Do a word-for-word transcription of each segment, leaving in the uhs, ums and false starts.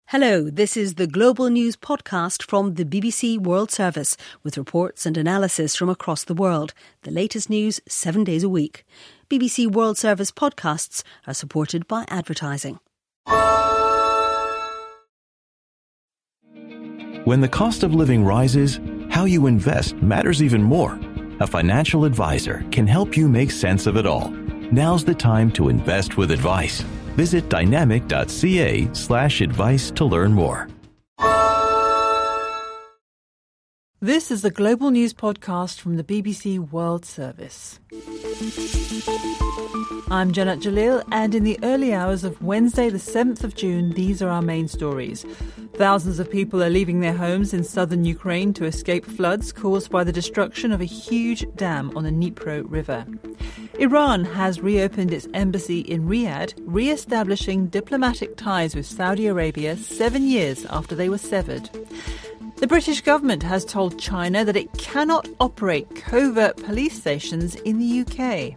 Hello, this is the Global News podcast from the B B C World Service with reports and analysis from across the world. The latest news seven days a week. B B C World Service podcasts are supported by advertising. When the cost of living rises, how you invest matters even more. A financial advisor can help you make sense of it all. Now's the time to invest with advice. Visit dynamic.ca slash advice to learn more. This is the Global News podcast from the B B C World Service. I'm Janet Jalil, and in the early hours of Wednesday the seventh of June, these are our main stories. Thousands of people are leaving their homes in southern Ukraine to escape floods caused by the destruction of a huge dam on the Dnipro River. Iran has reopened its embassy in Riyadh, re-establishing diplomatic ties with Saudi Arabia seven years after they were severed. The British government has told China that it cannot operate covert police stations in the U K.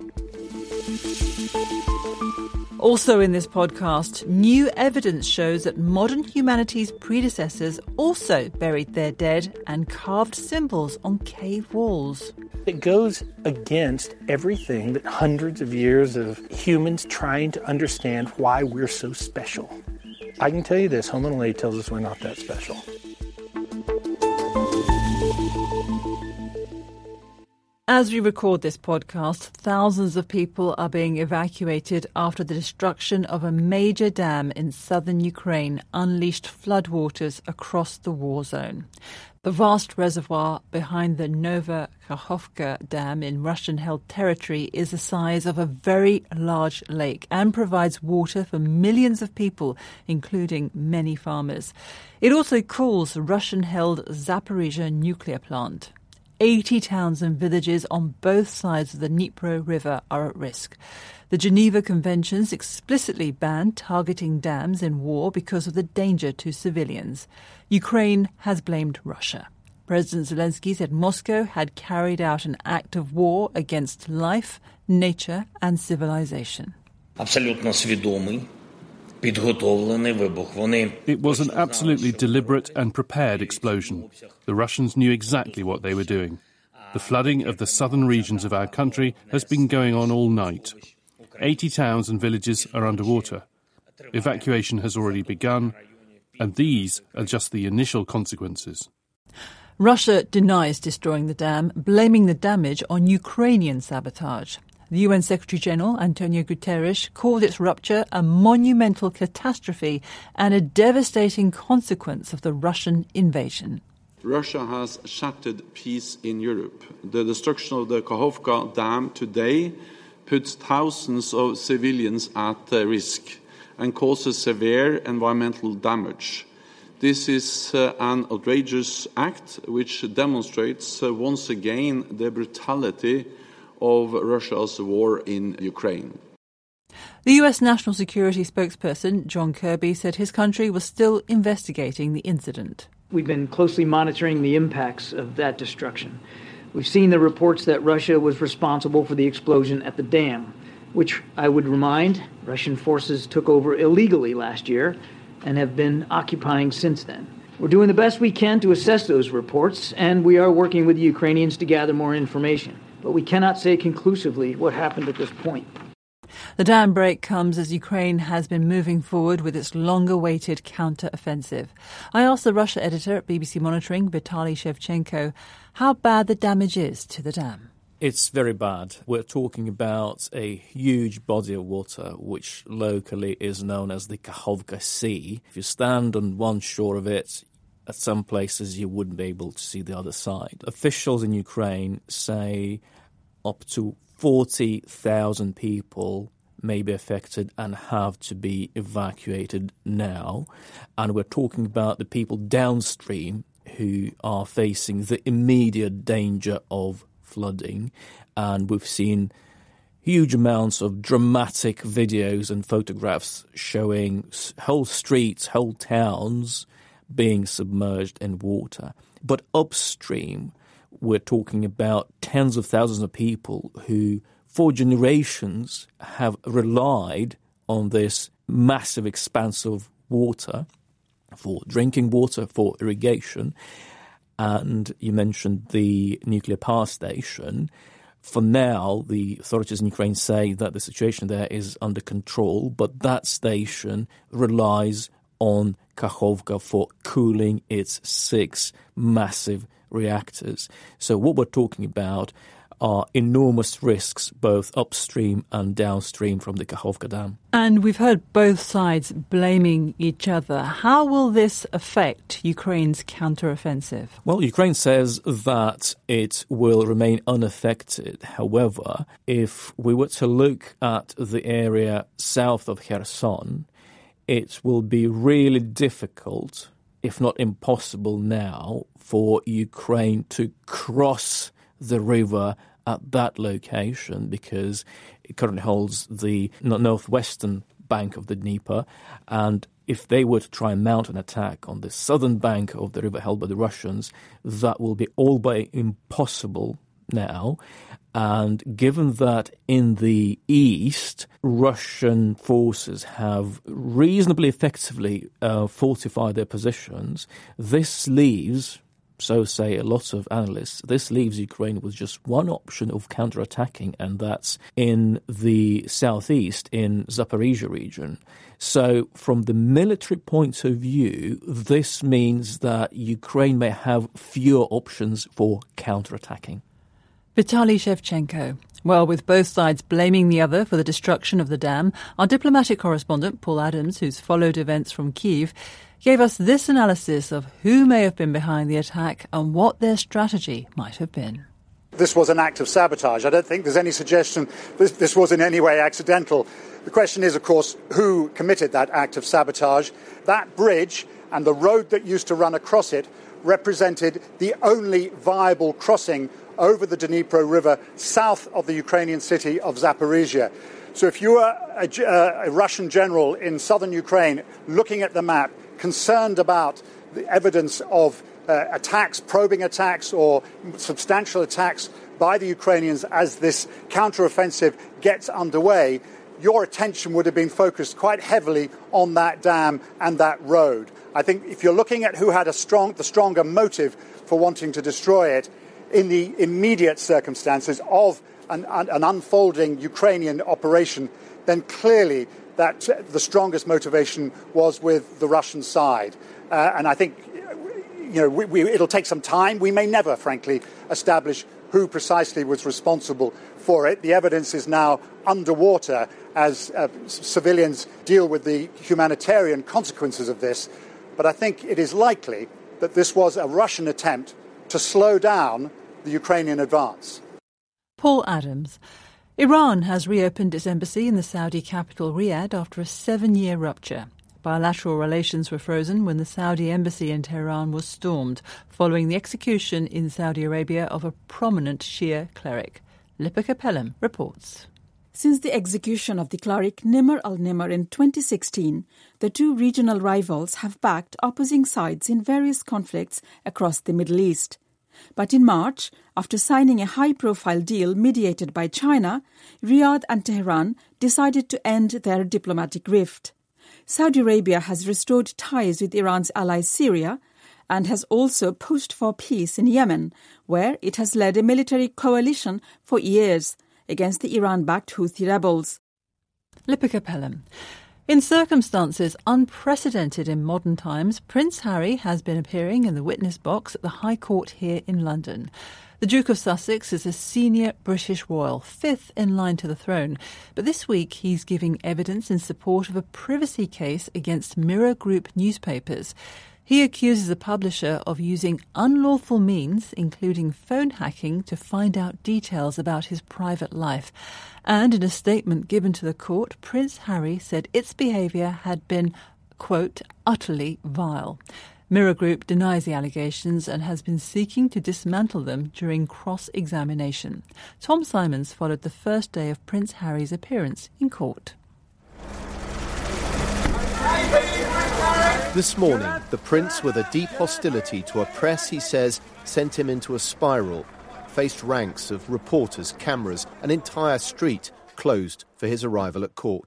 Also in this podcast, new evidence shows that modern humanity's predecessors also buried their dead and carved symbols on cave walls. It goes against everything that hundreds of years of humans trying to understand why we're so special. I can tell you this, Home and Away tells us we're not that special. As we record this podcast, thousands of people are being evacuated after the destruction of a major dam in southern Ukraine unleashed floodwaters across the war zone. The vast reservoir behind the Nova Kakhovka Dam in Russian-held territory is the size of a very large lake and provides water for millions of people, including many farmers. It also cools the Russian-held Zaporizhzhia nuclear plant. eighty towns and villages on both sides of the Dnipro River are at risk. The Geneva Conventions explicitly ban targeting dams in war because of the danger to civilians. Ukraine has blamed Russia. President Zelensky said Moscow had carried out an act of war against life, nature and civilization. Абсолютно свідомий. It was an absolutely deliberate and prepared explosion. The Russians knew exactly what they were doing. The flooding of the southern regions of our country has been going on all night. eighty towns and villages are underwater. Evacuation has already begun, and these are just the initial consequences. Russia denies destroying the dam, blaming the damage on Ukrainian sabotage. The U N Secretary-General, Antonio Guterres, called its rupture a monumental catastrophe and a devastating consequence of the Russian invasion. Russia has shattered peace in Europe. The destruction of the Kakhovka Dam today puts thousands of civilians at risk and causes severe environmental damage. This is uh, an outrageous act which demonstrates uh, once again the brutality of Russia's war in Ukraine. The U S National Security spokesperson, John Kirby, said his country was still investigating the incident. We've been closely monitoring the impacts of that destruction. We've seen the reports that Russia was responsible for the explosion at the dam, which I would remind, Russian forces took over illegally last year and have been occupying since then. We're doing the best we can to assess those reports, and we are working with the Ukrainians to gather more information. But we cannot say conclusively what happened at this point. The dam break comes as Ukraine has been moving forward with its long-awaited counter-offensive. I asked the Russia editor at B B C Monitoring, Vitaly Shevchenko, how bad the damage is to the dam. It's very bad. We're talking about a huge body of water, which locally is known as the Kakhovka Sea. If you stand on one shore of it, at some places you wouldn't be able to see the other side. Officials in Ukraine say up to forty thousand people may be affected and have to be evacuated now. And we're talking about the people downstream who are facing the immediate danger of flooding. And we've seen huge amounts of dramatic videos and photographs showing whole streets, whole towns being submerged in water. But upstream, we're talking about tens of thousands of people who, for generations, have relied on this massive expanse of water for drinking water, for irrigation. And you mentioned the nuclear power station. For now, the authorities in Ukraine say that the situation there is under control, but that station relies on Kakhovka for cooling its six massive reactors. So what we're talking about are enormous risks both upstream and downstream from the Kakhovka Dam. And we've heard both sides blaming each other. How will this affect Ukraine's counteroffensive? Well, Ukraine says that it will remain unaffected. However, if we were to look at the area south of Kherson, it will be really difficult, if not impossible now, for Ukraine to cross the river at that location because it currently holds the northwestern bank of the Dnieper. And if they were to try and mount an attack on the southern bank of the river held by the Russians, that will be all but impossible now. And given that in the east, Russian forces have reasonably effectively uh, fortified their positions, this leaves, so say a lot of analysts, this leaves Ukraine with just one option of counterattacking, and that's in the southeast, in Zaporizhia region. So from the military point of view, this means that Ukraine may have fewer options for counterattacking. Vitaly Shevchenko. Well, with both sides blaming the other for the destruction of the dam, our diplomatic correspondent, Paul Adams, who's followed events from Kyiv, gave us this analysis of who may have been behind the attack and what their strategy might have been. This was an act of sabotage. I don't think there's any suggestion this, this was in any way accidental. The question is, of course, who committed that act of sabotage. That bridge and the road that used to run across it represented the only viable crossing over the Dnipro River south of the Ukrainian city of Zaporizhia. So if you are a, a Russian general in southern Ukraine looking at the map, concerned about the evidence of uh, attacks, probing attacks or substantial attacks by the Ukrainians as this counteroffensive gets underway, your attention would have been focused quite heavily on that dam and that road. I think if you're looking at who had a strong, the stronger motive for wanting to destroy it, in the immediate circumstances of an, an unfolding Ukrainian operation, then clearly that the strongest motivation was with the Russian side. Uh, and I think, you know, we, we, it'll take some time. We may never, frankly, establish who precisely was responsible for it. The evidence is now underwater as uh, civilians deal with the humanitarian consequences of this. But I think it is likely that this was a Russian attempt to slow down the Ukrainian advance. Paul Adams. Iran has reopened its embassy in the Saudi capital Riyadh after a seven-year rupture. Bilateral relations were frozen when the Saudi embassy in Tehran was stormed, following the execution in Saudi Arabia of a prominent Shia cleric. Lipika Pelham reports. Since the execution of the cleric Nimr al-Nimr in twenty sixteen, the two regional rivals have backed opposing sides in various conflicts across the Middle East. But in March, after signing a high-profile deal mediated by China, Riyadh and Tehran decided to end their diplomatic rift. Saudi Arabia has restored ties with Iran's ally Syria and has also pushed for peace in Yemen, where it has led a military coalition for years against the Iran-backed Houthi rebels. Lipika Pelham. In circumstances unprecedented in modern times, Prince Harry has been appearing in the witness box at the High Court here in London. The Duke of Sussex is a senior British royal, fifth in line to the throne. But this week he's giving evidence in support of a privacy case against Mirror Group newspapers. He accuses the publisher of using unlawful means, including phone hacking, to find out details about his private life. And in a statement given to the court, Prince Harry said its behaviour had been, quote, utterly vile. Mirror Group denies the allegations and has been seeking to dismantle them during cross-examination. Tom Simons followed the first day of Prince Harry's appearance in court. This morning, the Prince, with a deep hostility to a press he says sent him into a spiral, faced ranks of reporters, cameras, an entire street closed for his arrival at court.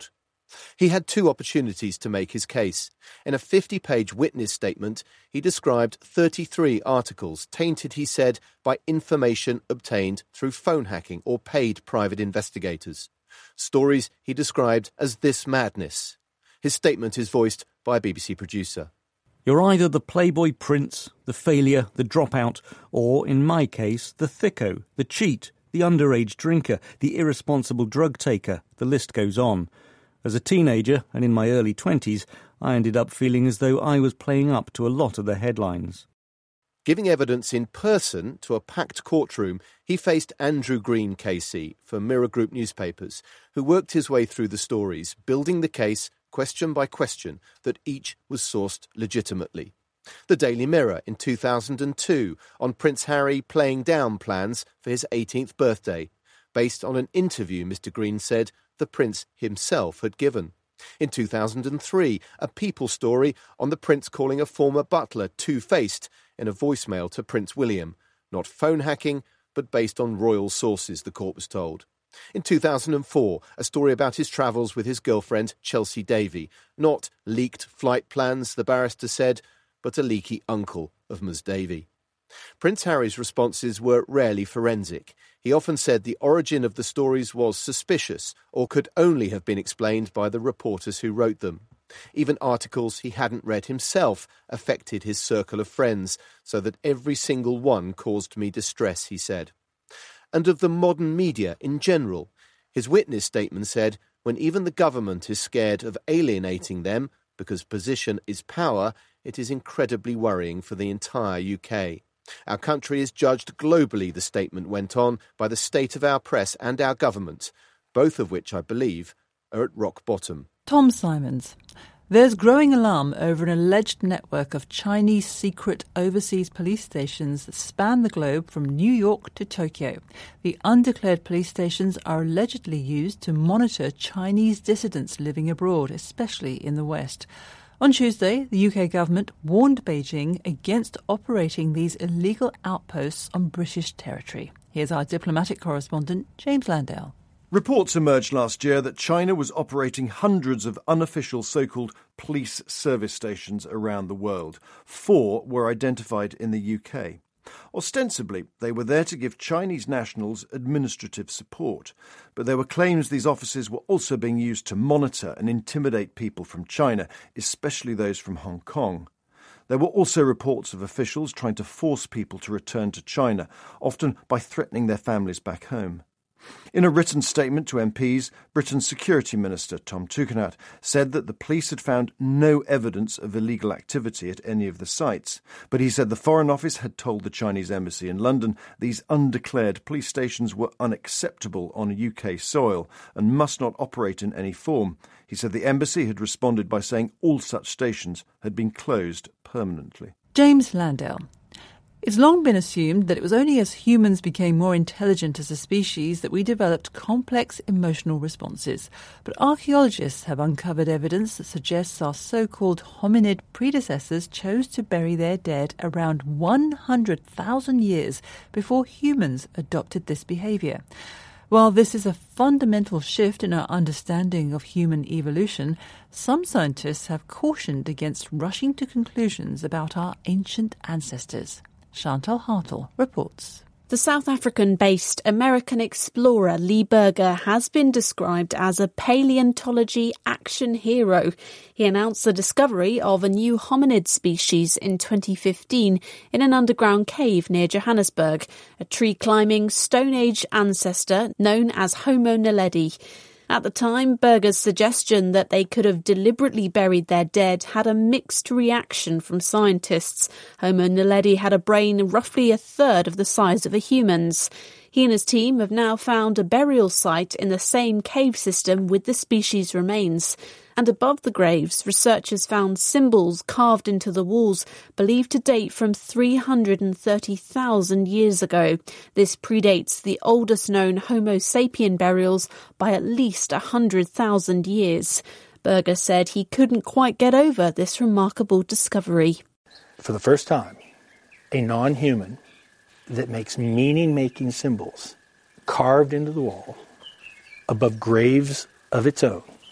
He had two opportunities to make his case. In a fifty-page witness statement, he described thirty-three articles tainted, he said, by information obtained through phone hacking or paid private investigators. Stories he described as this madness. His statement is voiced by a B B C producer. You're either the playboy prince, the failure, the dropout, or, in my case, the thicko, the cheat, the underage drinker, the irresponsible drug taker. The list goes on. As a teenager, and in my early twenties, I ended up feeling as though I was playing up to a lot of the headlines. Giving evidence in person to a packed courtroom, he faced Andrew Green K C for Mirror Group newspapers, who worked his way through the stories, building the case question by question that each was sourced legitimately. The Daily Mirror in two thousand two on Prince Harry playing down plans for his eighteenth birthday, based on an interview Mister Green said the Prince himself had given. In two thousand three, a People story on the Prince calling a former butler two-faced in a voicemail to Prince William. Not phone hacking, but based on royal sources, the court was told. In two thousand four, a story about his travels with his girlfriend Chelsea Davy. Not leaked flight plans, the barrister said, but a leaky uncle of Ms Davy. Prince Harry's responses were rarely forensic. He often said the origin of the stories was suspicious or could only have been explained by the reporters who wrote them. Even articles he hadn't read himself affected his circle of friends, so that every single one caused me distress, he said. And of the modern media in general, his witness statement said, when even the government is scared of alienating them, because position is power, it is incredibly worrying for the entire U K. Our country is judged globally, the statement went on, by the state of our press and our government, both of which, I believe, are at rock bottom. Tom Simons. There's growing alarm over an alleged network of Chinese secret overseas police stations that span the globe from New York to Tokyo. The undeclared police stations are allegedly used to monitor Chinese dissidents living abroad, especially in the West. On Tuesday, the U K government warned Beijing against operating these illegal outposts on British territory. Here's our diplomatic correspondent, James Landale. Reports emerged last year that China was operating hundreds of unofficial so-called police service stations around the world. Four were identified in the U K. Ostensibly, they were there to give Chinese nationals administrative support, but there were claims these offices were also being used to monitor and intimidate people from China, especially those from Hong Kong. There were also reports of officials trying to force people to return to China, often by threatening their families back home. In a written statement to M Ps, Britain's Security Minister, Tom Tugendhat, said that the police had found no evidence of illegal activity at any of the sites. But he said the Foreign Office had told the Chinese Embassy in London these undeclared police stations were unacceptable on U K soil and must not operate in any form. He said the Embassy had responded by saying all such stations had been closed permanently. James Landale. It's long been assumed that it was only as humans became more intelligent as a species that we developed complex emotional responses. But archaeologists have uncovered evidence that suggests our so-called hominid predecessors chose to bury their dead around one hundred thousand years before humans adopted this behaviour. While this is a fundamental shift in our understanding of human evolution, some scientists have cautioned against rushing to conclusions about our ancient ancestors. Chantal Hartle reports. The South African-based American explorer Lee Berger has been described as a paleontology action hero. He announced the discovery of a new hominid species in twenty fifteen in an underground cave near Johannesburg, a tree-climbing Stone Age ancestor known as Homo naledi. At the time, Berger's suggestion that they could have deliberately buried their dead had a mixed reaction from scientists. Homo naledi had a brain roughly a third of the size of a human's. He and his team have now found a burial site in the same cave system with the species' remains. And above the graves, researchers found symbols carved into the walls believed to date from three hundred thirty thousand years ago. This predates the oldest known Homo sapien burials by at least one hundred thousand years. Berger said he couldn't quite get over this remarkable discovery. For the first time, a non-human that makes meaning-making symbols carved into the wall above graves of its own,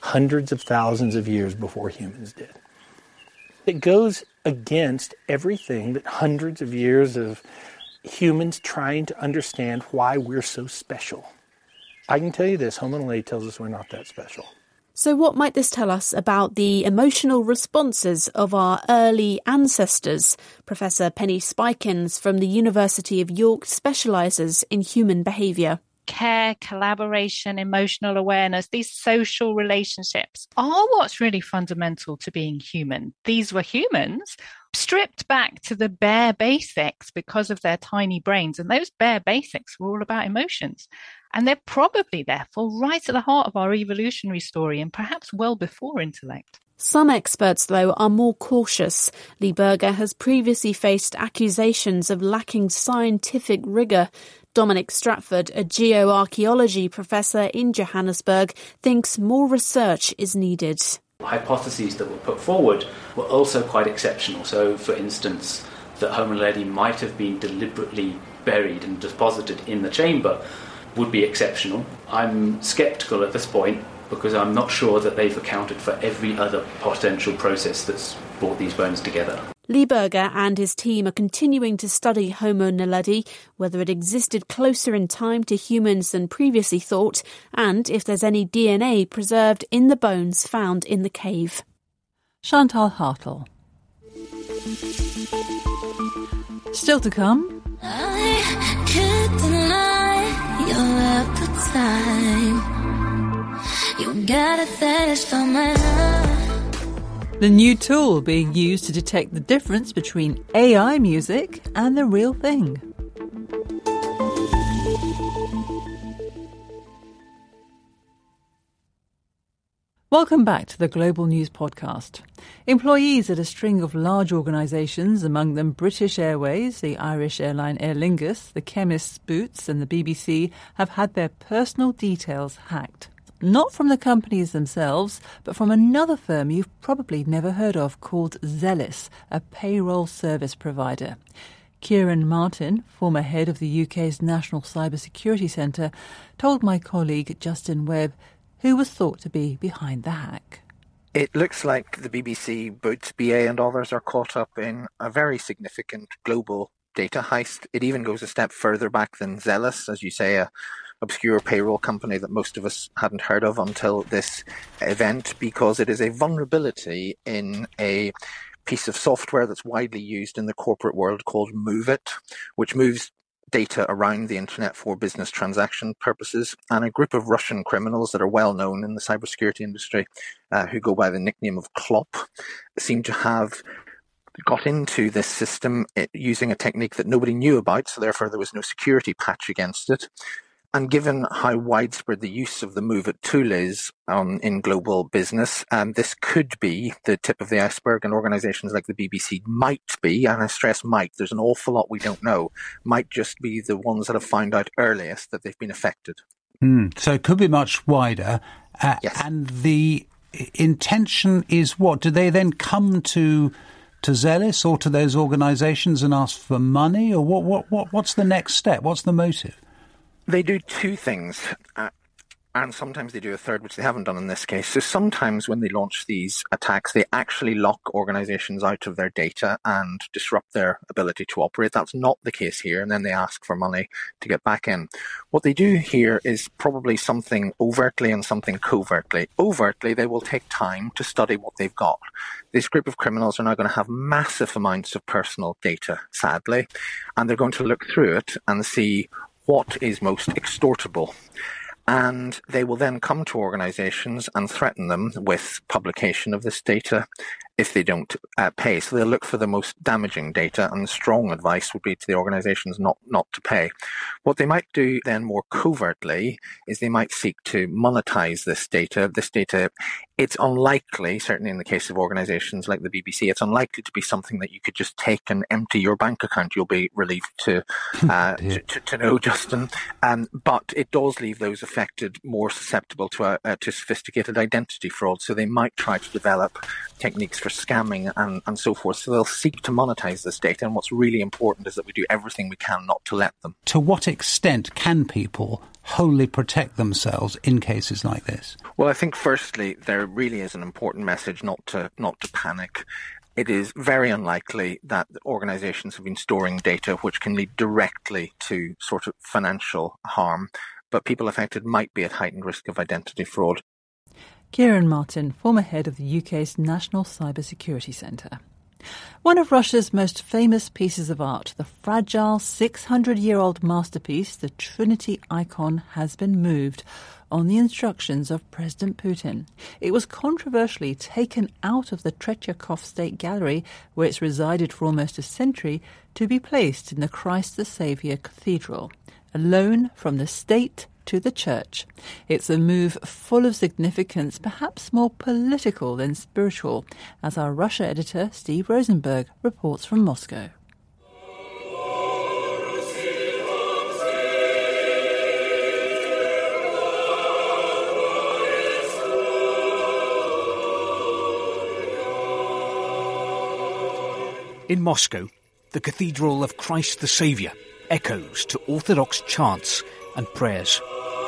hundreds of thousands of years before humans did. It goes against everything that hundreds of years of humans trying to understand why we're so special. I can tell you this, Home and Away tells us we're not that special. So what might this tell us about the emotional responses of our early ancestors? Professor Penny Spikins from the University of York specialises in human behaviour. Care, collaboration, emotional awareness, these social relationships are what's really fundamental to being human. These were humans stripped back to the bare basics because of their tiny brains. And those bare basics were all about emotions. And they're probably, therefore, right at the heart of our evolutionary story and perhaps well before intellect. Some experts, though, are more cautious. Lee Berger has previously faced accusations of lacking scientific rigour. Dominic Stratford, a geoarchaeology professor in Johannesburg, thinks more research is needed. Hypotheses that were put forward were also quite exceptional. So, for instance, that Homo naledi might have been deliberately buried and deposited in the chamber would be exceptional. I'm sceptical at this point because I'm not sure that they've accounted for every other potential process that's brought these bones together. Lee Berger and his team are continuing to study Homo naledi, whether it existed closer in time to humans than previously thought, and if there's any D N A preserved in the bones found in the cave. Chantal Hartle. Still to come. I can't deny your appetite. You gotta satisfy my love. The new tool being used to detect the difference between A I music and the real thing. Welcome back to the Global News Podcast. Employees at a string of large organisations, among them British Airways, the Irish airline Aer Lingus, the chemist's Boots and the B B C, have had their personal details hacked. Not from the companies themselves, but from another firm you've probably never heard of called Zellis, a payroll service provider. Kieran Martin, former head of the U K's National Cybersecurity Centre, told my colleague Justin Webb who was thought to be behind the hack. It looks like the B B C, Boots, B A and others are caught up in a very significant global data heist. It even goes a step further back than Zellis, as you say, a obscure payroll company that most of us hadn't heard of until this event, because it is a vulnerability in a piece of software that's widely used in the corporate world called MOVEit, which moves data around the internet for business transaction purposes. And a group of Russian criminals that are well known in the cybersecurity industry, uh, who go by the nickname of Klop, seem to have got into this system using a technique that nobody knew about, so therefore there was no security patch against it. And given how widespread the use of the MOVEit tool is um, in global business, um, this could be the tip of the iceberg, and organisations like the B B C might be, and I stress might, there's an awful lot we don't know, might just be the ones that have found out earliest that they've been affected. Mm, so it could be much wider. Uh, yes. And the intention is what? Do they then come to to Zellis or to those organisations and ask for money? Or what? What? What? What's the next step? What's the motive? They do two things, uh, and sometimes they do a third, which they haven't done in this case. So sometimes when they launch these attacks, they actually lock organizations out of their data and disrupt their ability to operate. That's not the case here, and then they ask for money to get back in. What they do here is probably something overtly and something covertly. Overtly, they will take time to study what they've got. This group of criminals are now going to have massive amounts of personal data, sadly, and they're going to look through it and see what is most extortable. And they will then come to organizations and threaten them with publication of this data if they don't uh, pay. So they'll look for the most damaging data, and strong advice would be to the organizations not, not to pay. What they might do then more covertly is they might seek to monetize this data. This data, it's unlikely, certainly in the case of organizations like the B B C, it's unlikely to be something that you could just take and empty your bank account. You'll be relieved to uh, to, to, to know, Justin. Um, but it does leave those affected more susceptible to, uh, uh, to sophisticated identity fraud. So they might try to develop techniques for scamming and, and so forth. So they'll seek to monetize this data. And what's really important is that we do everything we can not to let them. To what extent can people wholly protect themselves in cases like this? Well, I think firstly, there really is an important message not to not to panic. It is very unlikely that organizations have been storing data which can lead directly to sort of financial harm, but people affected might be at heightened risk of identity fraud. Kieran Martin, former head of the U K's National Cybersecurity Centre. One of Russia's most famous pieces of art, the fragile six hundred year old masterpiece, the Trinity icon, has been moved on the instructions of President Putin. It was controversially taken out of the Tretyakov State Gallery, where it's resided for almost a century, to be placed in the Christ the Saviour Cathedral, a loan from the state to the church. It's a move full of significance, perhaps more political than spiritual, as our Russia editor Steve Rosenberg reports from Moscow. In Moscow, the Cathedral of Christ the Saviour echoes to Orthodox chants and prayers.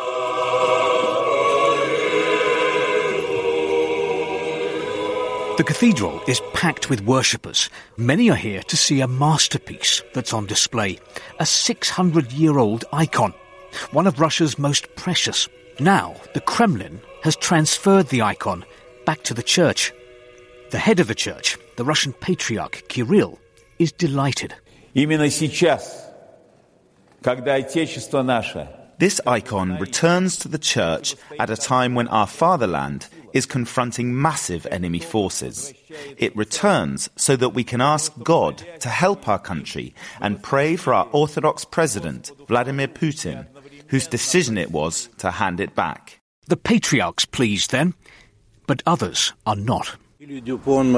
The cathedral is packed with worshippers. Many are here to see a masterpiece that's on display, a six hundred year old icon, one of Russia's most precious. Now, the Kremlin has transferred the icon back to the church. The head of the church, the Russian Patriarch Kirill, is delighted. Именно сейчас, когда Отечество наше. This icon returns to the church at a time when our fatherland is confronting massive enemy forces. It returns so that we can ask God to help our country and pray for our Orthodox president, Vladimir Putin, whose decision it was to hand it back. The Patriarch's pleased then, but others are not. One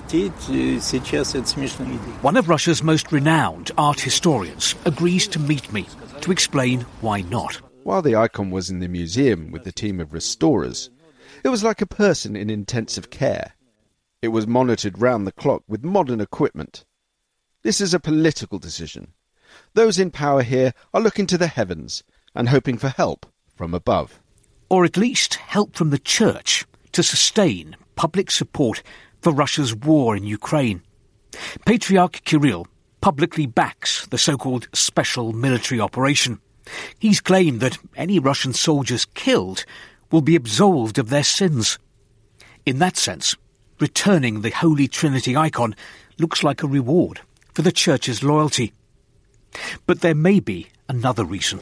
of Russia's most renowned art historians agrees to meet me to explain why not. While the icon was in the museum with the team of restorers, it was like a person in intensive care. It was monitored round the clock with modern equipment. This is a political decision. Those in power here are looking to the heavens and hoping for help from above. Or at least help from the church to sustain public support for Russia's war in Ukraine. Patriarch Kirill publicly backs the so-called special military operation. He's claimed that any Russian soldiers killed will be absolved of their sins. In that sense, returning the Holy Trinity icon looks like a reward for the church's loyalty. But there may be another reason.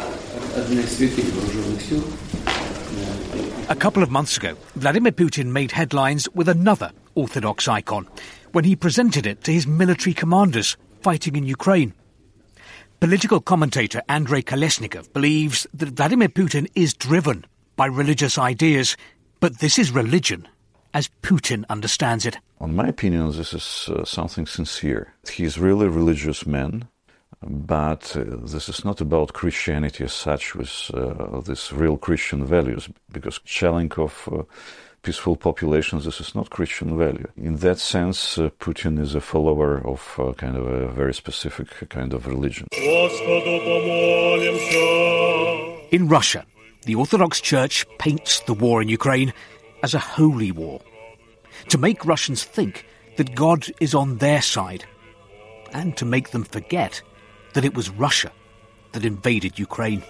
A couple of months ago, Vladimir Putin made headlines with another Orthodox icon when he presented it to his military commanders fighting in Ukraine. Political commentator Andrei Kolesnikov believes that Vladimir Putin is driven by religious ideas, but this is religion as Putin understands it. In my opinion, this is uh, something sincere. He's really a religious man. But uh, this is not about Christianity as such, with uh, these real Christian values, because shelling of uh, peaceful populations, this is not Christian value. In that sense, uh, Putin is a follower of uh, kind of a very specific kind of religion. In Russia, the Orthodox Church paints the war in Ukraine as a holy war, to make Russians think that God is on their side, and to make them forget that it was Russia that invaded Ukraine.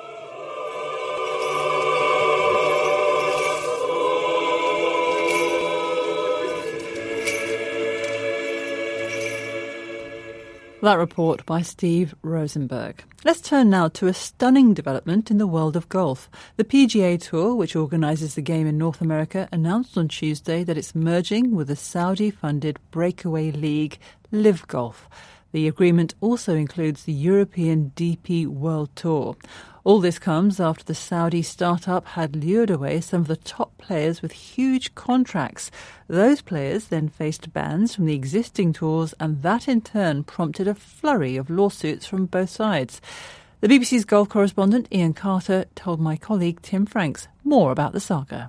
That report by Steve Rosenberg. Let's turn now to a stunning development in the world of golf. The P G A Tour, which organises the game in North America, announced on Tuesday that it's merging with the Saudi-funded breakaway league Live Golf. The agreement also includes the European D P World Tour. All this comes after the Saudi startup had lured away some of the top players with huge contracts. Those players then faced bans from the existing tours, and that in turn prompted a flurry of lawsuits from both sides. The B B C's golf correspondent Ian Carter told my colleague Tim Franks more about the saga.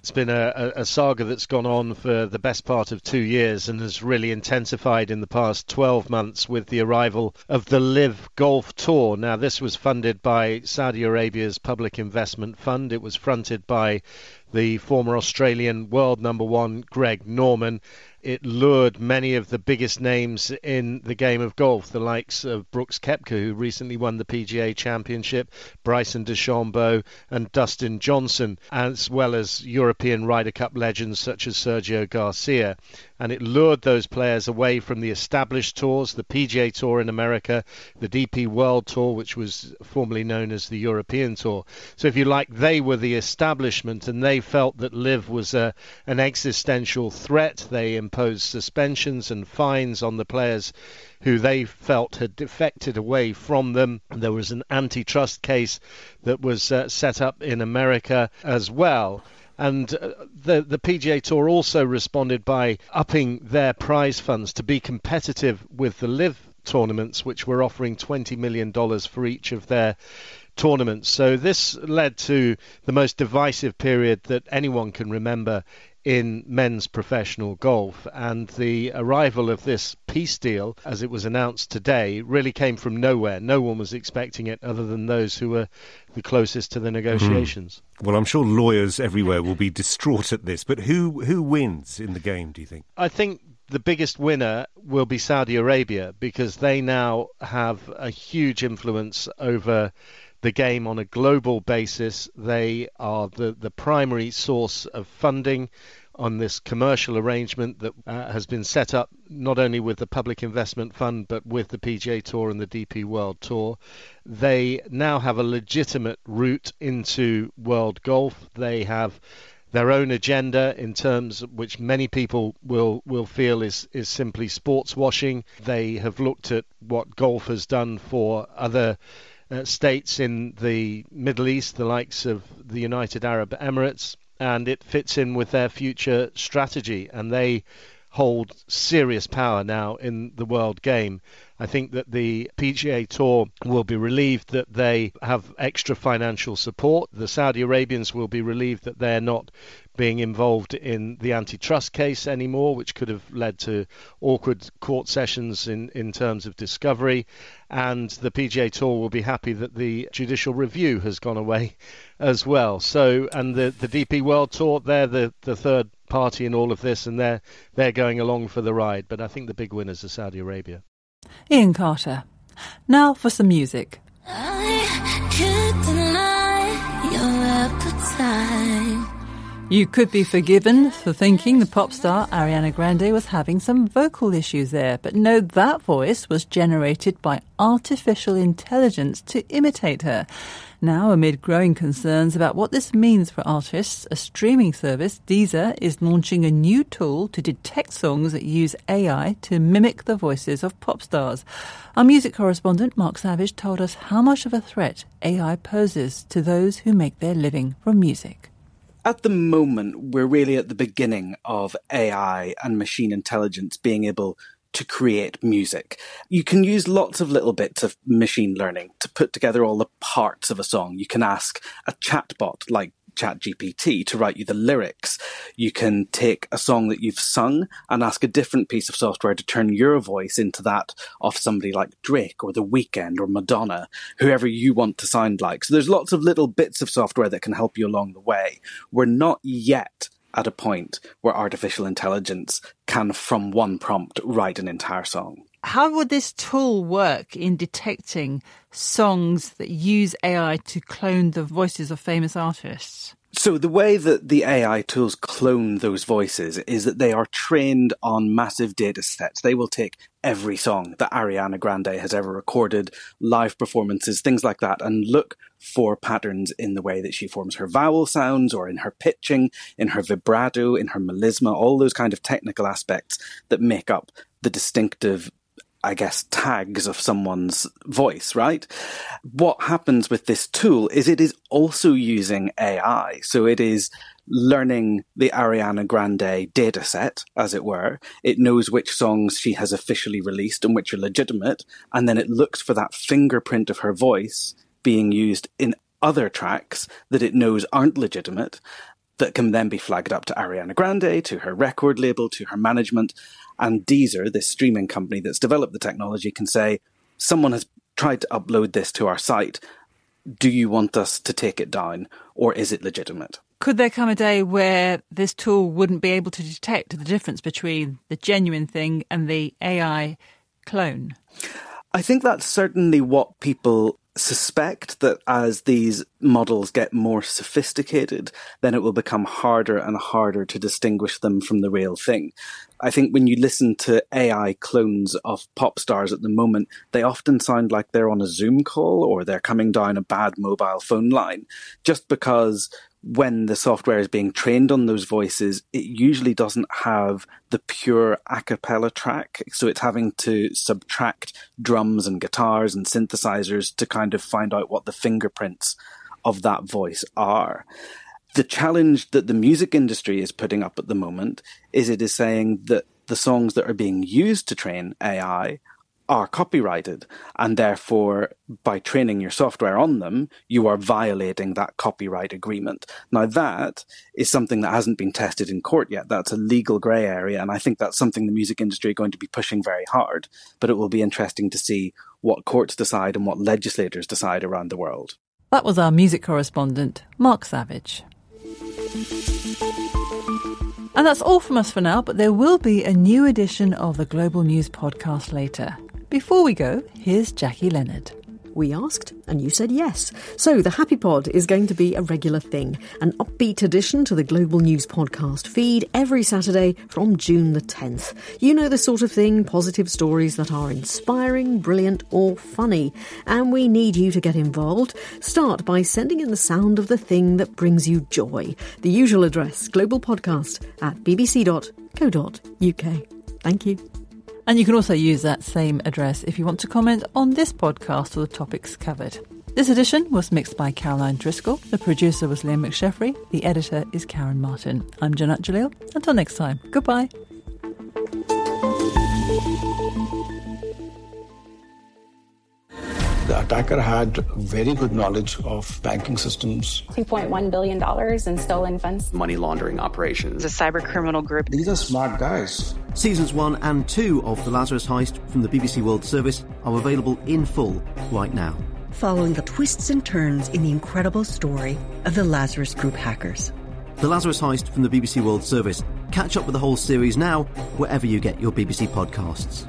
It's been a, a saga that's gone on for the best part of two years and has really intensified in the past twelve months with the arrival of the Live Golf Tour. Now, this was funded by Saudi Arabia's Public Investment Fund. It was fronted by the former Australian world number one, Greg Norman. It lured many of the biggest names in the game of golf, the likes of Brooks Koepka, who recently won the P G A Championship, Bryson DeChambeau and Dustin Johnson, as well as European Ryder Cup legends such as Sergio Garcia. And it lured those players away from the established tours, the P G A Tour in America, the D P World Tour, which was formerly known as the European Tour. So if you like, they were the establishment, and they felt that Live was a, an existential threat. They imposed suspensions and fines on the players who they felt had defected away from them. There was an antitrust case that was uh, set up in America as well. And uh, the, the P G A Tour also responded by upping their prize funds to be competitive with the Live tournaments, which were offering twenty million dollars for each of their tournaments. So this led to the most divisive period that anyone can remember in men's professional golf, and the arrival of this peace deal, as it was announced today, really came from nowhere. No one was expecting it other than those who were the closest to the negotiations. Mm. Well, I'm sure lawyers everywhere will be distraught at this, but who who wins in the game, do you think? I think the biggest winner will be Saudi Arabia, because they now have a huge influence over the game on a global basis. They are the, the primary source of funding on this commercial arrangement that uh, has been set up not only with the Public Investment Fund but with the P G A Tour and the D P World Tour. They now have a legitimate route into world golf. They have their own agenda in terms of which many people will, will feel is, is simply sports washing. They have looked at what golf has done for other uh, states in the Middle East, the likes of the United Arab Emirates, and it fits in with their future strategy, and they hold serious power now in the world game. I think that the P G A Tour will be relieved that they have extra financial support. The Saudi Arabians will be relieved that they're not being involved in the antitrust case anymore, which could have led to awkward court sessions in, in terms of discovery. And the P G A Tour will be happy that the judicial review has gone away as well. So, and the, the D P World Tour, they're the, the third party in all of this, and they're, they're going along for the ride. But I think the big winners are Saudi Arabia. Ian Carter. Now for some music. I can't deny your appetite. You could be forgiven for thinking the pop star Ariana Grande was having some vocal issues there, but no, that voice was generated by artificial intelligence to imitate her. Now, amid growing concerns about what this means for artists, a streaming service, Deezer, is launching a new tool to detect songs that use A I to mimic the voices of pop stars. Our music correspondent, Mark Savage, told us how much of a threat A I poses to those who make their living from music. At the moment, we're really at the beginning of A I and machine intelligence being able to create music. You can use lots of little bits of machine learning to put together all the parts of a song. You can ask a chatbot like ChatGPT to write you the lyrics. You can take a song that you've sung and ask a different piece of software to turn your voice into that of somebody like Drake or The Weeknd or Madonna, whoever you want to sound like. So there's lots of little bits of software that can help you along the way. We're not yet at a point where artificial intelligence can, from one prompt, write an entire song. How would this tool work in detecting songs that use A I to clone the voices of famous artists? So the way that the A I tools clone those voices is that they are trained on massive data sets. They will take every song that Ariana Grande has ever recorded, live performances, things like that, and look for patterns in the way that she forms her vowel sounds or in her pitching, in her vibrato, in her melisma, all those kind of technical aspects that make up the distinctive, I guess, tags of someone's voice, right? What happens with this tool is it is also using A I. So it is learning the Ariana Grande data set, as it were. It knows which songs she has officially released and which are legitimate. And then it looks for that fingerprint of her voice being used in other tracks that it knows aren't legitimate. that can then be flagged up to Ariana Grande, to her record label, to her management. And Deezer, this streaming company that's developed the technology, can say, someone has tried to upload this to our site. Do you want us to take it down, or is it legitimate? Could there come a day where this tool wouldn't be able to detect the difference between the genuine thing and the A I clone? I think that's certainly what people suspect, that as these models get more sophisticated, then it will become harder and harder to distinguish them from the real thing. I think when you listen to A I clones of pop stars at the moment, they often sound like they're on a Zoom call or they're coming down a bad mobile phone line, just because when the software is being trained on those voices, it usually doesn't have the pure a cappella track. So it's having to subtract drums and guitars and synthesizers to kind of find out what the fingerprints of that voice are. The challenge that the music industry is putting up at the moment is it is saying that the songs that are being used to train A I are copyrighted, and therefore by training your software on them, you are violating that copyright agreement. Now that is something that hasn't been tested in court yet. That's a legal grey area, and I think that's something the music industry are going to be pushing very hard, but it will be interesting to see what courts decide and what legislators decide around the world. That was our music correspondent, Mark Savage. And that's all from us for now, but there will be a new edition of the Global News podcast later. Before we go, here's Jackie Leonard. We asked, and you said yes. So the Happy Pod is going to be a regular thing, an upbeat addition to the Global News podcast feed every Saturday from June the tenth. You know the sort of thing, positive stories that are inspiring, brilliant or funny. And we need you to get involved. Start by sending in the sound of the thing that brings you joy. The usual address, globalpodcast at b b c dot co dot u k. Thank you. And you can also use that same address if you want to comment on this podcast or the topics covered. This edition was mixed by Caroline Driscoll. The producer was Liam McSheffrey. The editor is Karen Martin. I'm Janat Jalil. Until next time, goodbye. The attacker had very good knowledge of banking systems. two point one billion dollars in stolen funds. Money laundering operations. A cyber criminal group. These are smart guys. Seasons one and two of The Lazarus Heist from the B B C World Service are available in full right now. Following the twists and turns in the incredible story of the Lazarus Group hackers. The Lazarus Heist from the B B C World Service. Catch up with the whole series now, wherever you get your B B C podcasts.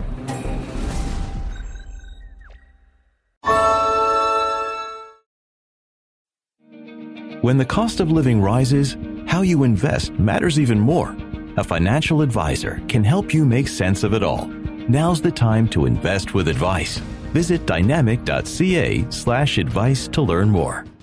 When the cost of living rises, how you invest matters even more. A financial advisor can help you make sense of it all. Now's the time to invest with advice. Visit dynamic dot c a slash advice to learn more.